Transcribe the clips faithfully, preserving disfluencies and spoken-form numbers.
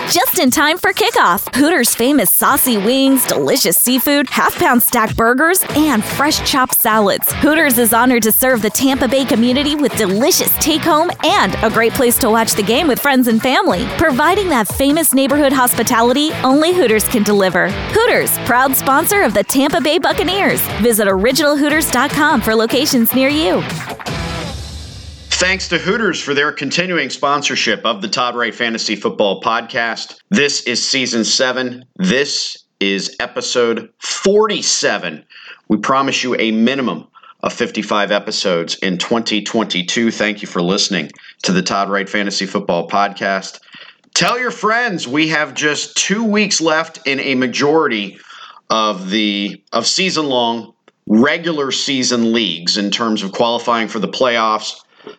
just in time for kickoff. Hooters' famous saucy wings, delicious seafood, half-pound stacked burgers, and fresh chopped salads. Hooters is honored to serve the Tampa Bay community with delicious take-home and a great place to watch the game with friends and family. Providing that famous neighborhood hospitality only Hooters can deliver. Hooters, proud sponsor of the Tampa Bay Buccaneers. Visit original hooters dot com for locations near you. Thanks to Hooters for their continuing sponsorship of the Todd Wright Fantasy Football Podcast. This is season seven. This is episode forty-seven. We promise you a minimum of fifty-five episodes in twenty twenty-two. Thank you for listening to the Todd Wright Fantasy Football Podcast. Tell your friends we have just two weeks left in a majority of the of season-long regular season leagues in terms of qualifying for the playoffs,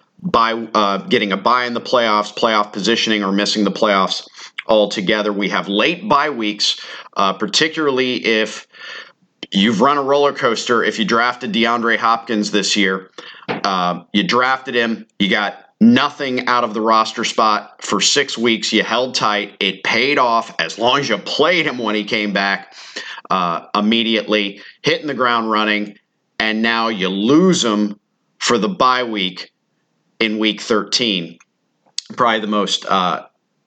by uh, getting a bye in the playoffs, playoff positioning, or missing the playoffs altogether. We have late bye weeks, uh, particularly if you've run a roller coaster. If you drafted DeAndre Hopkins this year, uh, you drafted him, you got nothing out of the roster spot for six weeks. You held tight. It paid off as long as you played him when he came back uh, immediately, hitting the ground running, and now you lose him for the bye week in week thirteen. Probably the most uh,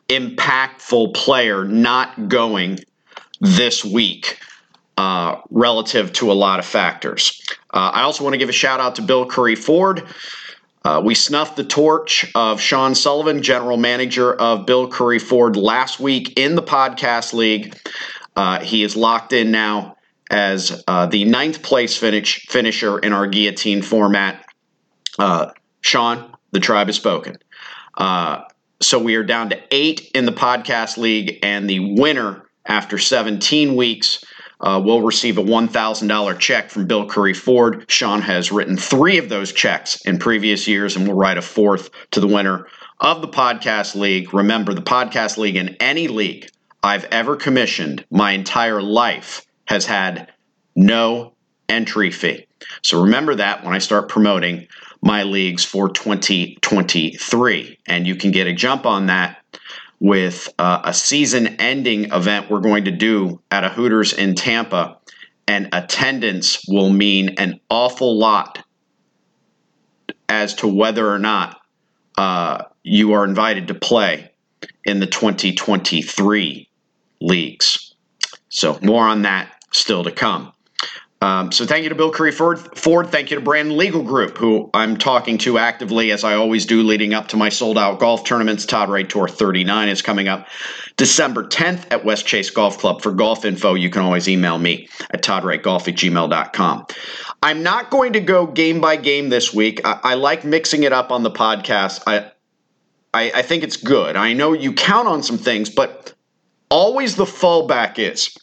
impactful player not going this week uh, relative to a lot of factors. Uh, I also want to give a shout out to Bill Curry Ford. Uh, we snuffed the torch of Sean Sullivan, general manager of Bill Curry Ford, last week in the podcast league. Uh, he is locked in now as uh, the ninth place finish finisher in our guillotine format. Uh, Sean, the tribe has spoken. Uh, so we are down to eight in the podcast league, and the winner after seventeen weeks uh, will receive a one thousand dollars check from Bill Curry Ford. Sean has written three of those checks in previous years and will write a fourth to the winner of the podcast league. Remember, the podcast league, in any league I've ever commissioned my entire life, has had no entry fee. So remember that when I start promoting my leagues for twenty twenty-three. And you can get a jump on that with uh, a season-ending event we're going to do at a Hooters in Tampa. And attendance will mean an awful lot as to whether or not uh, you are invited to play in the twenty twenty-three leagues. So more on that still to come. Um, so thank you to Bill Curry Ford. Ford. Thank you to Brandon Legal Group, who I'm talking to actively, as I always do, leading up to my sold-out golf tournaments. Todd Wright Tour thirty-nine is coming up December tenth at West Chase Golf Club. For golf info, you can always email me at todd wright golf at gmail dot com. I'm not going to go game by game this week. I, I like mixing it up on the podcast. I, I, I think it's good. I know you count on some things, but always the fallback is,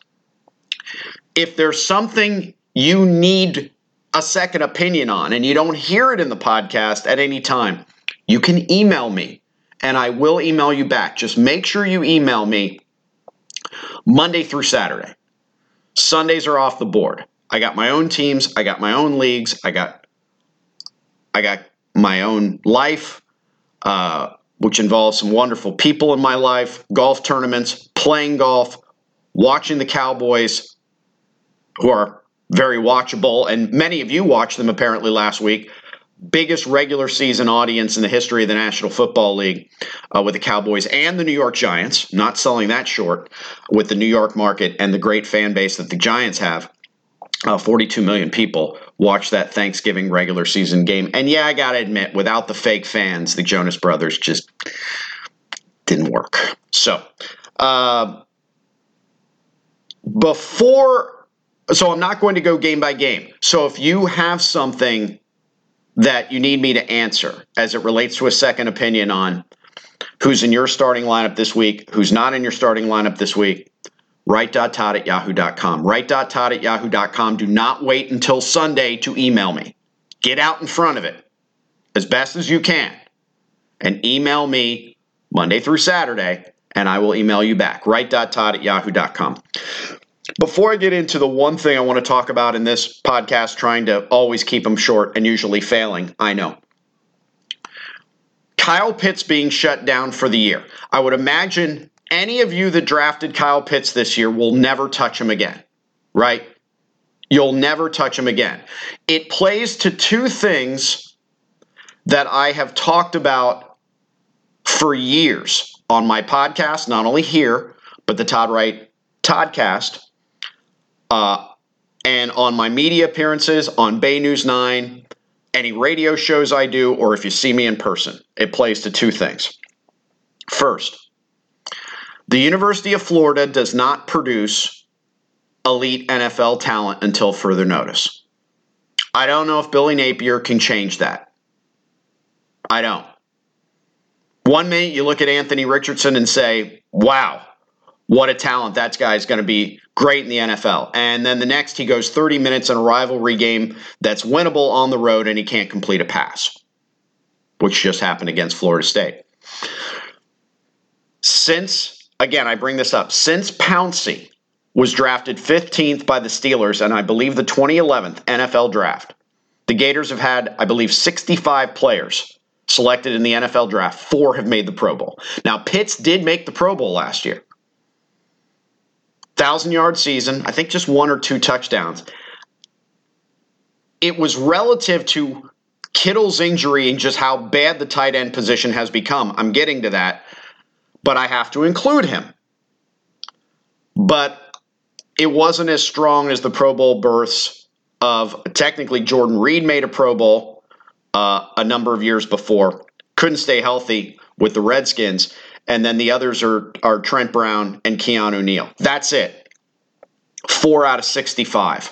if there's something you need a second opinion on and you don't hear it in the podcast at any time, you can email me and I will email you back. Just make sure you email me Monday through Saturday. Sundays are off the board. I got my own teams. I got my own leagues. I got I got my own life, uh, which involves some wonderful people in my life, golf tournaments, playing golf, watching the Cowboys, who are very watchable, and many of you watched them apparently last week. Biggest regular season audience in the history of the National Football League uh, with the Cowboys and the New York Giants. Not selling that short with the New York market and the great fan base that the Giants have. Uh, forty-two million people watched that Thanksgiving regular season game. And yeah, I got to admit, without the fake fans, the Jonas Brothers just didn't work. So, uh, before... So I'm not going to go game by game. So if you have something that you need me to answer as it relates to a second opinion on who's in your starting lineup this week, who's not in your starting lineup this week, write dot todd at yahoo dot com. write dot todd at yahoo dot com. Do not wait until Sunday to email me. Get out in front of it as best as you can and email me Monday through Saturday, and I will email you back. write dot todd at yahoo dot com. Before I get into the one thing I want to talk about in this podcast, trying to always keep them short and usually failing, I know. Kyle Pitts being shut down for the year. I would imagine any of you that drafted Kyle Pitts this year will never touch him again, right? You'll never touch him again. It plays to two things that I have talked about for years on my podcast, not only here, but the Todd Wright Toddcast, uh, and on my media appearances on Bay News nine, any radio shows I do, or if you see me in person. It plays to two things. First, the University of Florida does not produce elite N F L talent until further notice. I don't know if Billy Napier can change that. I don't. One minute you look at Anthony Richardson and say, wow, what a talent. That guy's going to be great in the N F L. And then the next he goes thirty minutes in a rivalry game that's winnable on the road and he can't complete a pass, which just happened against Florida State. Since, again, I bring this up, since Pouncey was drafted fifteenth by the Steelers, and I believe the twenty eleven N F L draft, the Gators have had, I believe, sixty-five players selected in the N F L draft. Four have made the Pro Bowl. Now, Pitts did make the Pro Bowl last year. Thousand-yard season, I think just one or two touchdowns. It was relative to Kittle's injury and just how bad the tight end position has become. I'm getting to that, but I have to include him. But it wasn't as strong as the Pro Bowl berths of, technically, Jordan Reed made a Pro Bowl uh, a number of years before. Couldn't stay healthy with the Redskins. And then the others are, are Trent Brown and Keanu Neal. That's it. Four out of sixty-five.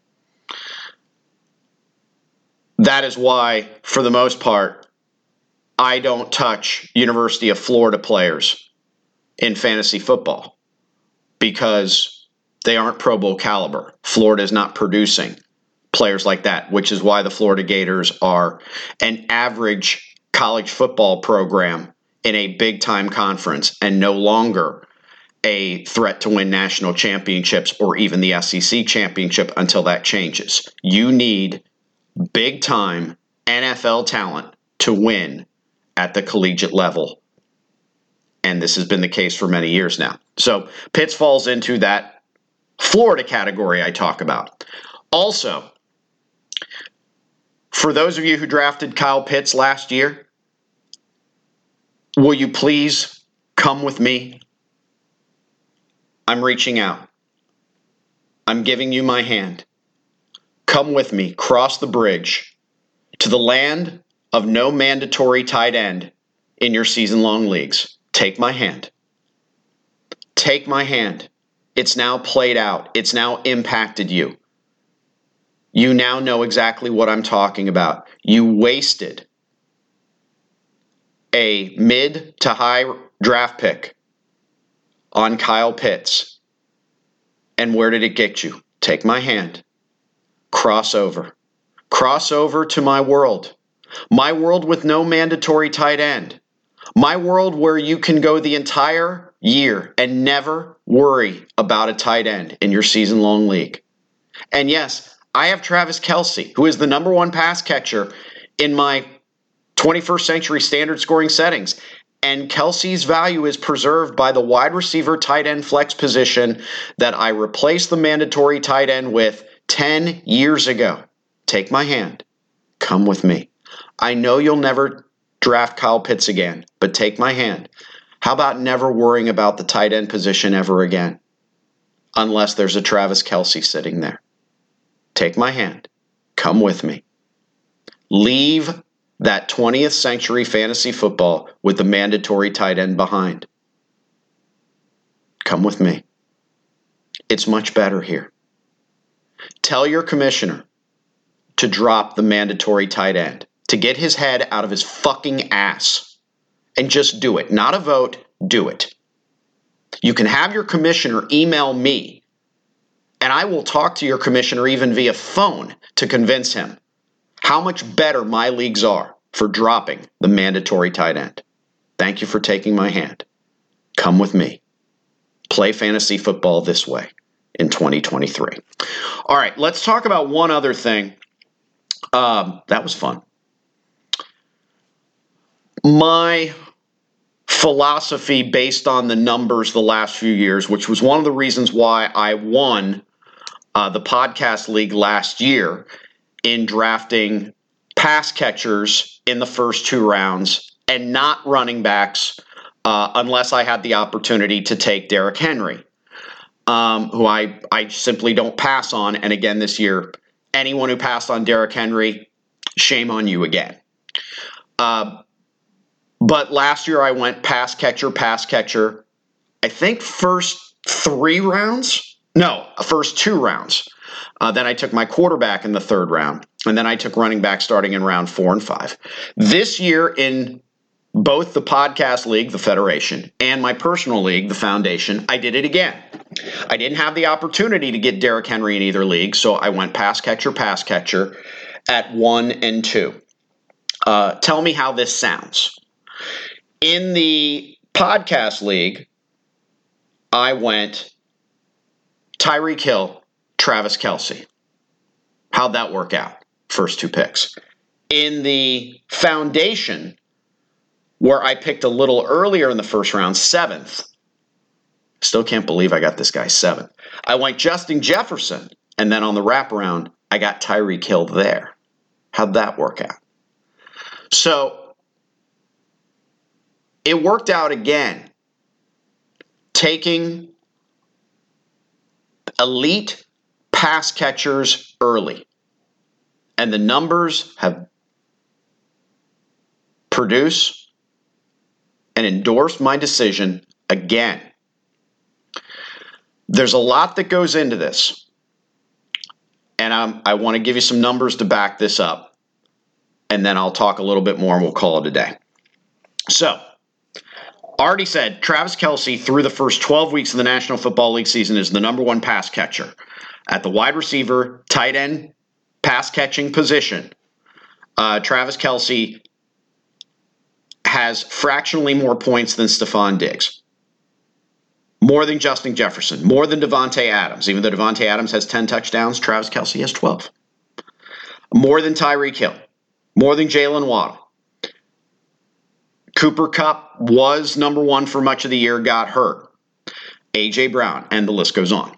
That is why, for the most part, I don't touch University of Florida players in fantasy football because they aren't Pro Bowl caliber. Florida is not producing players like that, which is why the Florida Gators are an average college football program in a big-time conference and no longer a threat to win national championships or even the S E C championship until that changes. You need big-time N F L talent to win at the collegiate level. And this has been the case for many years now. So Pitts falls into that Florida category I talk about. Also, for those of you who drafted Kyle Pitts last year, will you please come with me? I'm reaching out. I'm giving you my hand. Come with me, cross the bridge to the land of no mandatory tight end in your season-long leagues. Take my hand. Take my hand. It's now played out. It's now impacted you. You now know exactly what I'm talking about. You wasted a mid to high draft pick on Kyle Pitts. And where did it get you? Take my hand. Cross over. Cross over to my world. My world with no mandatory tight end. My world where you can go the entire year and never worry about a tight end in your season-long league. And yes, I have Travis Kelce, who is the number one pass catcher in my twenty-first century standard scoring settings. And Kelce's value is preserved by the wide receiver tight end flex position that I replaced the mandatory tight end with ten years ago. Take my hand. Come with me. I know you'll never draft Kyle Pitts again, but take my hand. How about never worrying about the tight end position ever again? Unless there's a Travis Kelce sitting there. Take my hand. Come with me. Leave that twentieth century fantasy football with the mandatory tight end behind. Come with me. It's much better here. Tell your commissioner to drop the mandatory tight end, to get his head out of his fucking ass, and just do it. Not a vote, do it. You can have your commissioner email me, and I will talk to your commissioner even via phone to convince him how much better my leagues are for dropping the mandatory tight end. Thank you for taking my hand. Come with me. Play fantasy football this way in twenty twenty-three. All right, let's talk about one other thing. Um, that was fun. My philosophy based on the numbers the last few years, which was one of the reasons why I won uh, the podcast league last year in drafting pass catchers in the first two rounds and not running backs uh, unless I had the opportunity to take Derrick Henry, um, who I, I simply don't pass on. And again, this year, anyone who passed on Derrick Henry, shame on you again. Uh, But last year I went pass catcher, pass catcher, I think first three rounds? No, first two rounds. Uh, then I took my quarterback in the third round. And then I took running back starting in round four and five. This year in both the podcast league, the Federation, and my personal league, the Foundation, I did it again. I didn't have the opportunity to get Derrick Henry in either league, so I went pass catcher, pass catcher at one and two. Uh, tell me how this sounds. In the podcast league, I went Tyreek Hill, Travis Kelce. How'd that work out? First two picks. In the foundation, where I picked a little earlier in the first round, seventh. Still can't believe I got this guy seventh. I went Justin Jefferson, and then on the wraparound, I got Tyreek Hill there. How'd that work out? So, it worked out again, taking elite pass catchers early. And the numbers have produced and endorsed my decision again. There's a lot that goes into this. And I'm, I want to give you some numbers to back this up. And then I'll talk a little bit more and we'll call it a day. So, already said, Travis Kelce, through the first twelve weeks of the National Football League season, is the number one pass catcher. At the wide receiver, tight end, pass catching position, uh, Travis Kelce has fractionally more points than Stephon Diggs. More than Justin Jefferson. More than Devontae Adams. Even though Devontae Adams has ten touchdowns, Travis Kelce has twelve. More than Tyreek Hill. More than Jalen Waddle. Cooper Kupp was number one for much of the year, got hurt. A J Brown, and the list goes on.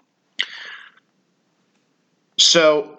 So,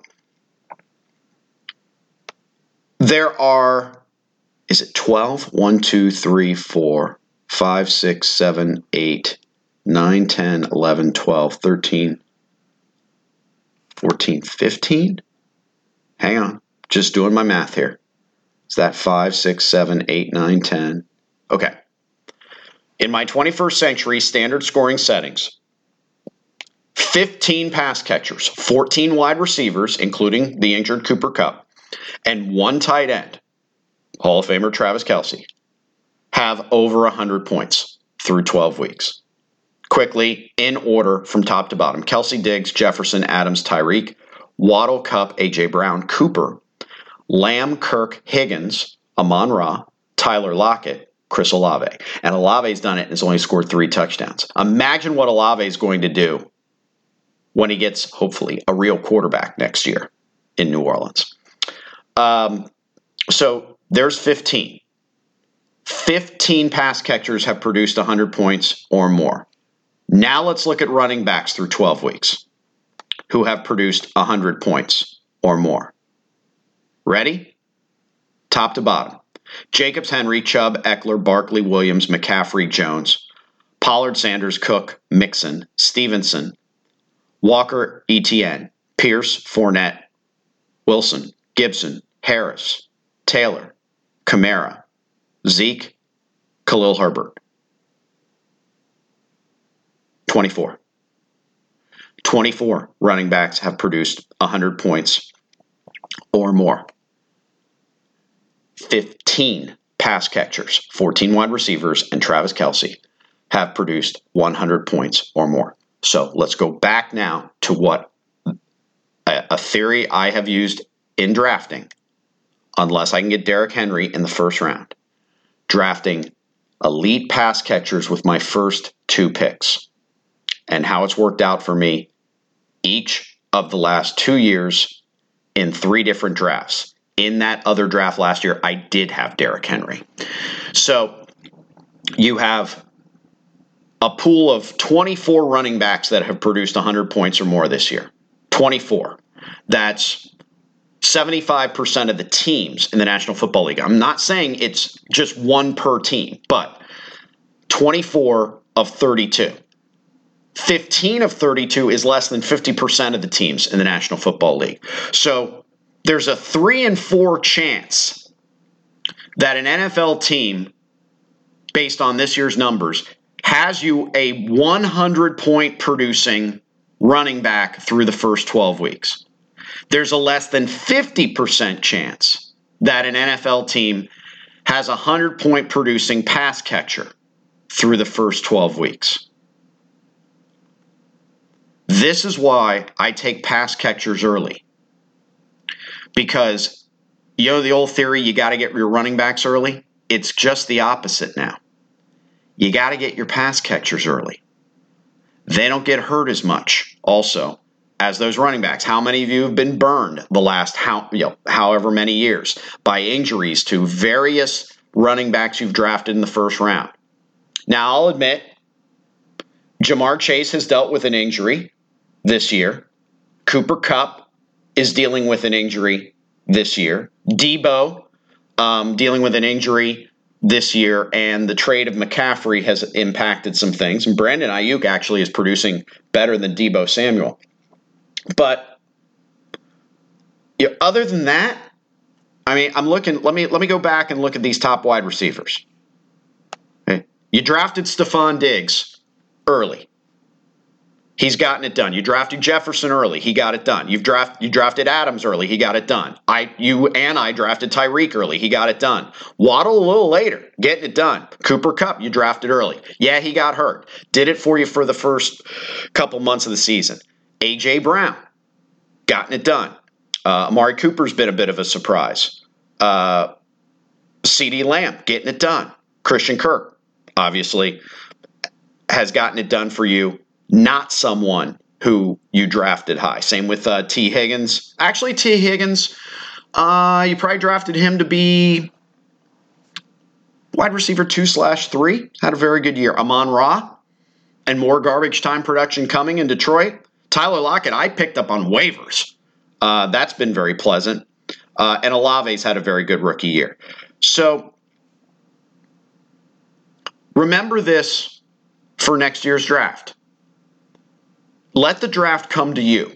there are, is it twelve? one, two, three, four, five, six, seven, eight, nine, ten, eleven, twelve, thirteen, fourteen, fifteen? Hang on, just doing my math here. Is that five, six, seven, eight, nine, ten? Okay. In my twenty-first century standard scoring settings, fifteen pass catchers, fourteen wide receivers, including the injured Cooper Kupp, and one tight end, Hall of Famer Travis Kelce, have over one hundred points through twelve weeks. Quickly, in order from top to bottom, Kelce, Diggs, Jefferson, Adams, Tyreek, Waddle, Kupp, A J Brown, Cooper, Lamb, Kirk, Higgins, Amon-Ra, Tyler Lockett, Chris Olave. And Olave's done it and has only scored three touchdowns. Imagine what Olave is going to do when he gets, hopefully, a real quarterback next year in New Orleans. Um, so there's fifteen. fifteen pass catchers have produced one hundred points or more. Now let's look at running backs through twelve weeks who have produced one hundred points or more. Ready? Top to bottom. Jacobs, Henry, Chubb, Eckler, Barkley, Williams, McCaffrey, Jones, Pollard, Sanders, Cook, Mixon, Stevenson, Walker, Etienne, Pierce, Fournette, Wilson, Gibson, Harris, Taylor, Kamara, Zeke, Khalil Herbert. twenty-four. twenty-four running backs have produced one hundred points or more. fifteen pass catchers, fourteen wide receivers, and Travis Kelce have produced one hundred points or more. So let's go back now to what a, a theory I have used in drafting, unless I can get Derrick Henry in the first round. Drafting elite pass catchers with my first two picks. And how it's worked out for me each of the last two years in three different drafts. In that other draft last year, I did have Derrick Henry. So you have a pool of twenty-four running backs that have produced one hundred points or more this year. twenty-four. That's seventy-five percent of the teams in the National Football League. I'm not saying it's just one per team, but twenty-four of thirty-two. fifteen of thirty-two is less than fifty percent of the teams in the National Football League. So there's a three and four chance that an N F L team, based on this year's numbers, has you a one hundred point producing running back through the first twelve weeks. There's a less than fifty percent chance that an N F L team has a one hundred point producing pass catcher through the first twelve weeks. This is why I take pass catchers early. Because, you know the old theory, you got to get your running backs early? It's just the opposite now. You got to get your pass catchers early. They don't get hurt as much also as those running backs. How many of you have been burned the last how, you know, however many years by injuries to various running backs you've drafted in the first round? Now, I'll admit, Jamar Chase has dealt with an injury this year. Cooper Kupp is dealing with an injury this year. Debo um, dealing with an injury this year, and the trade of McCaffrey has impacted some things. And Brandon Ayuk actually is producing better than Debo Samuel. But you know, other than that, I mean, I'm looking. Let me let me go back and look at these top wide receivers. Okay. You drafted Stephon Diggs early. He's gotten it done. You drafted Jefferson early. He got it done. You've draft, you drafted Adams early. He got it done. I, you and I drafted Tyreek early. He got it done. Waddle a little later, getting it done. Cooper Kupp, you drafted early. Yeah, he got hurt. Did it for you for the first couple months of the season. A J Brown, gotten it done. Uh, Amari Cooper's been a bit of a surprise. Uh, CeeDee Lamb, getting it done. Christian Kirk, obviously, has gotten it done for you. Not someone who you drafted high. Same with uh, T. Higgins. Actually, T. Higgins, uh, you probably drafted him to be wide receiver two slash three. Had a very good year. Amon-Ra, and more garbage time production coming in Detroit. Tyler Lockett, I picked up on waivers. Uh, that's been very pleasant. Uh, and Olave's had a very good rookie year. So remember this for next year's draft. Let the draft come to you.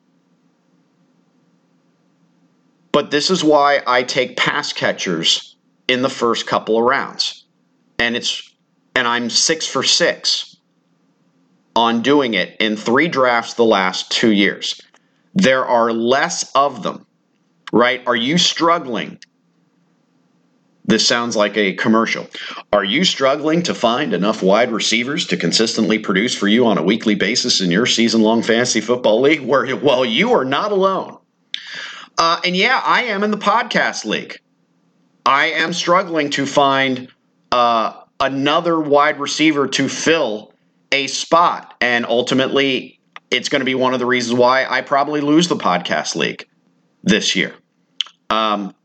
But this is why I take pass catchers in the first couple of rounds. And it's and I'm six for six on doing it in three drafts the last two years. There are less of them, right? Are you struggling? This sounds like a commercial. Are you struggling to find enough wide receivers to consistently produce for you on a weekly basis in your season-long fantasy football league? Where, well, you are not alone. Uh, and yeah, I am in the podcast league. I am struggling to find uh, another wide receiver to fill a spot. And ultimately, it's going to be one of the reasons why I probably lose the podcast league this year. Um,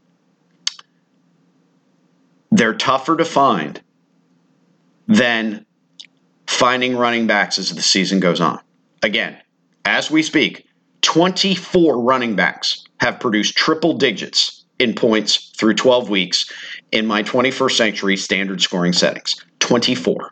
They're tougher to find than finding running backs as the season goes on. Again, as we speak, twenty-four running backs have produced triple digits in points through twelve weeks in my twenty-first century standard scoring settings. twenty-four.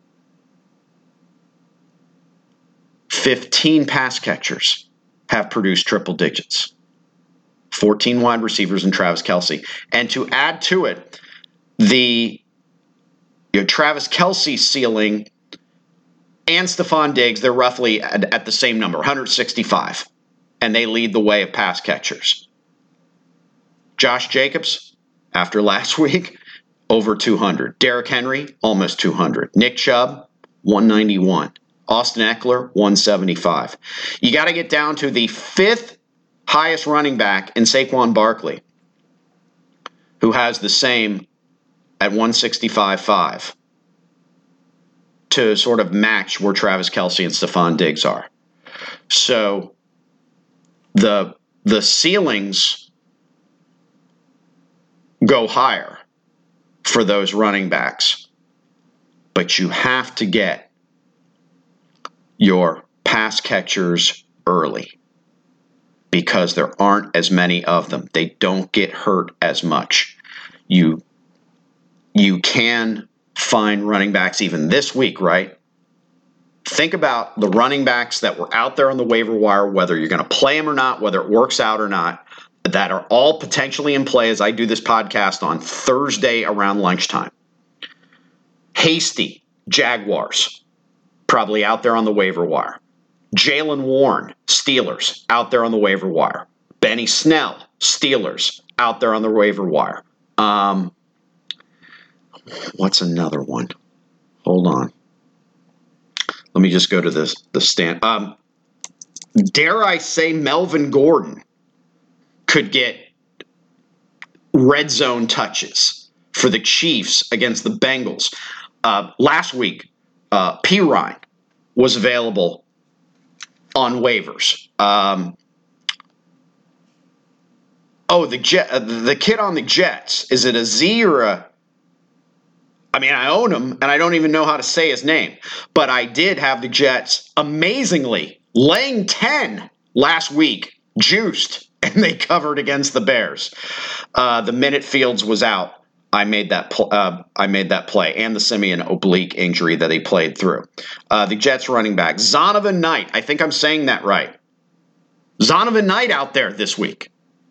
fifteen pass catchers have produced triple digits. fourteen wide receivers and Travis Kelce. And to add to it, the you know, Travis Kelce ceiling and Stephon Diggs, they're roughly at, at the same number, one hundred sixty-five. And they lead the way of pass catchers. Josh Jacobs, after last week, over two hundred. Derrick Henry, almost two hundred. Nick Chubb, one ninety-one. Austin Eckler, one seventy-five. You got to get down to the fifth highest running back in Saquon Barkley, who has the same at one sixty-five point five to sort of match where Travis Kelce and Stephon Diggs are. So the the ceilings go higher for those running backs but you have to get your pass catchers early because there aren't as many of them. They don't get hurt as much. You, you can find running backs even this week, right? Think about the running backs that were out there on the waiver wire, whether you're going to play them or not, whether it works out or not, that are all potentially in play as I do this podcast on Thursday around lunchtime. Hasty, Jaguars, probably out there on the waiver wire. Jaylen Warren, Steelers, out there on the waiver wire. Benny Snell, Steelers, out there on the waiver wire. Um, what's another one? Hold on. Let me just go to this the stand. Um, dare I say Melvin Gordon could get red zone touches for the Chiefs against the Bengals. Uh, last week, uh, P. Ryan was available on waivers. Um, oh, the Jet, uh, the kid on the Jets. Is it a Z or a? I mean, I own him, and I don't even know how to say his name. But I did have the Jets amazingly laying ten last week, juiced, and they covered against the Bears. Uh, the minute Fields was out, I made that pl- uh, I made that play, and the Simeon oblique injury that he played through. Uh, the Jets running back, Zonovan Knight. I think I'm saying that right. Zonovan Knight out there this week.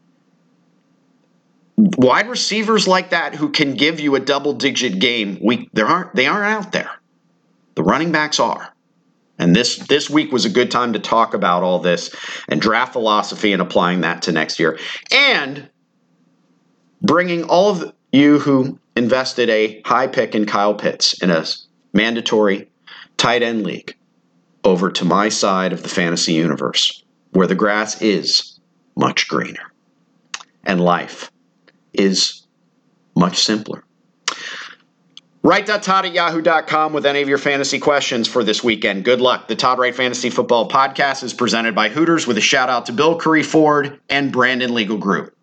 Wide receivers like that who can give you a double-digit game, we there aren't they aren't out there. The running backs are. And this this week was a good time to talk about all this and draft philosophy and applying that to next year. And bringing all of you who invested a high pick in Kyle Pitts in a mandatory tight end league over to my side of the fantasy universe, where the grass is much greener and life is much simpler. Write Todd at yahoo dot com with any of your fantasy questions for this weekend. Good luck. The Todd Wright Fantasy Football Podcast is presented by Hooters with a shout out to Bill Curry Ford and Brandon Legal Group.